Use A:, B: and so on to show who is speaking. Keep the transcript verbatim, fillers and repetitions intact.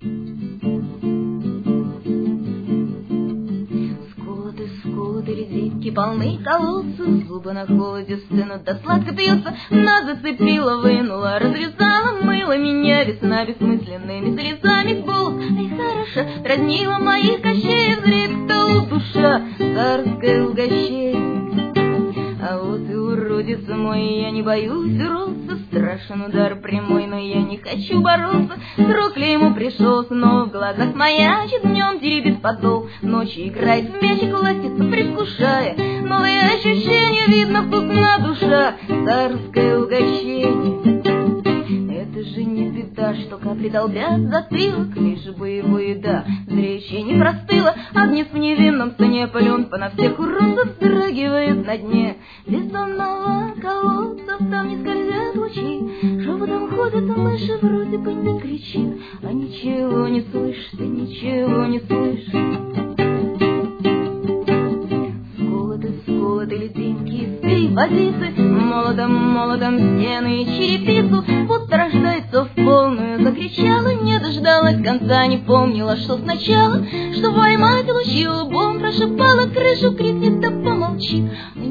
A: Скулы, скулы, резинки полны колодцы, зубы на холоде стынут, да сладко пьется. Нас зацепила, вынула, развязала, мыла меня весна бессмысленными слезами в голос. Ай, хороша, дразнила моих кощеев, зреет кто душа, царское угощение. А вот и уродец мой, я не боюсь уродца, страшен удар прямой, но я не хочу бороться. Срок ли ему пришелся, но в глазах маячит, днем теребит подол, ночью играет в мячик, ластится, предвкушая новые ощущения, видно вкусна душа, царское угощение. Это же не беда, что капли долбят затылок, лишь бы его еда зречи не простыла. А вниз в невинном стане паленка на всех уродцев вздрагивает на дне бездонного колодца. Там не скользят лучи, шепотом ходят мыши, вроде бы не кричит, а ничего не слышит, ты ничего не слышишь. Сколоты, сколоты льдинки, водицы, молотом, молотом стены и черепицу, будто рождается в полную. Закричала, не дождалась конца, не помнила, что сначала, что поймать лучи лбом, прошептала крышу, крикнет, да помолчит.